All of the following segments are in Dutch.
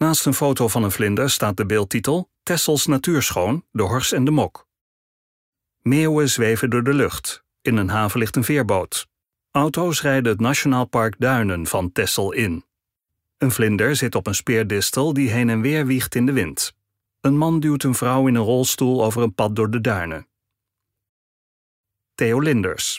Naast een foto van een vlinder staat de beeldtitel Texels natuurschoon, de hors en de mok. Meeuwen zweven door de lucht. In een haven ligt een veerboot. Auto's rijden het Nationaal Park Duinen van Texel in. Een vlinder zit op een speerdistel die heen en weer wiegt in de wind. Een man duwt een vrouw in een rolstoel over een pad door de duinen. Theo Linders.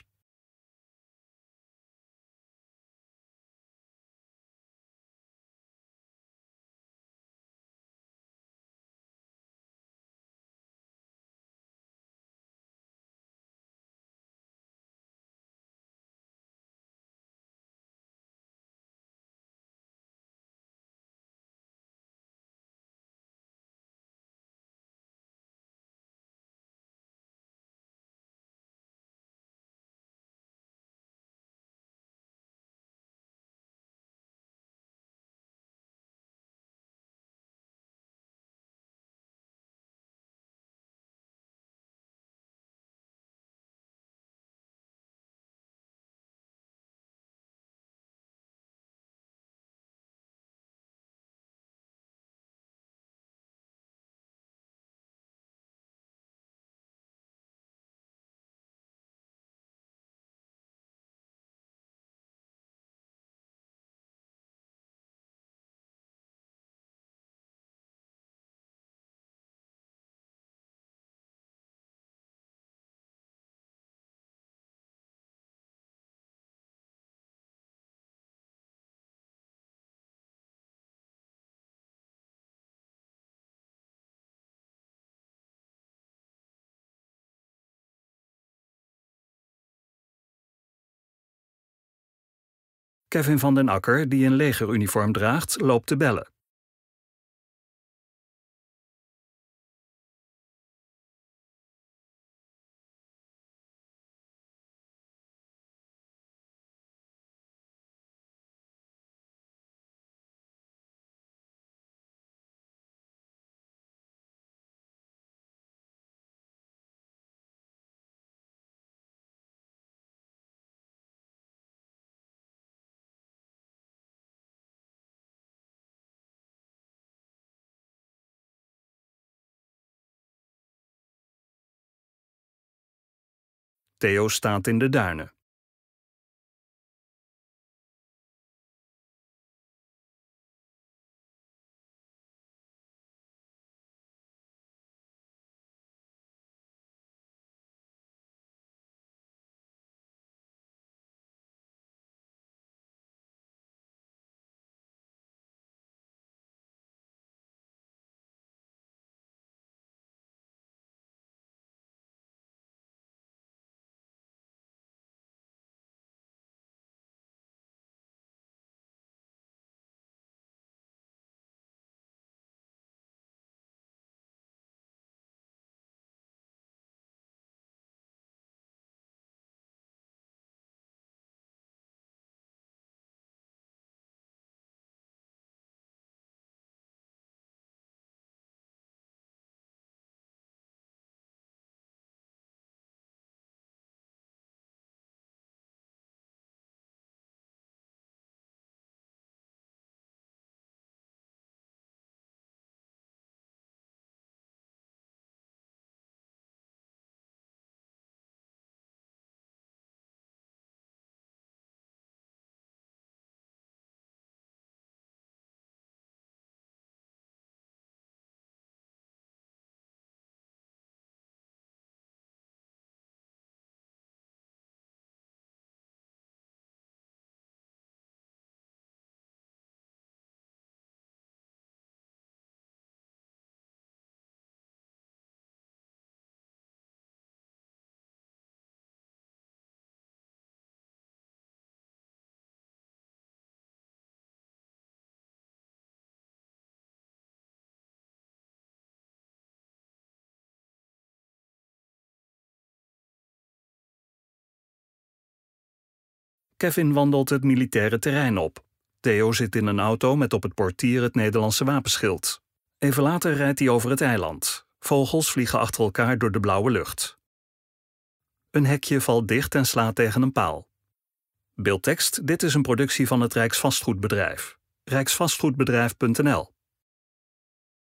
Kevin van den Akker, die een legeruniform draagt, loopt te bellen. Theo staat in de duinen. Kevin wandelt het militaire terrein op. Theo zit in een auto met op het portier het Nederlandse wapenschild. Even later rijdt hij over het eiland. Vogels vliegen achter elkaar door de blauwe lucht. Een hekje valt dicht en slaat tegen een paal. Beeldtekst: dit is een productie van het Rijksvastgoedbedrijf. Rijksvastgoedbedrijf.nl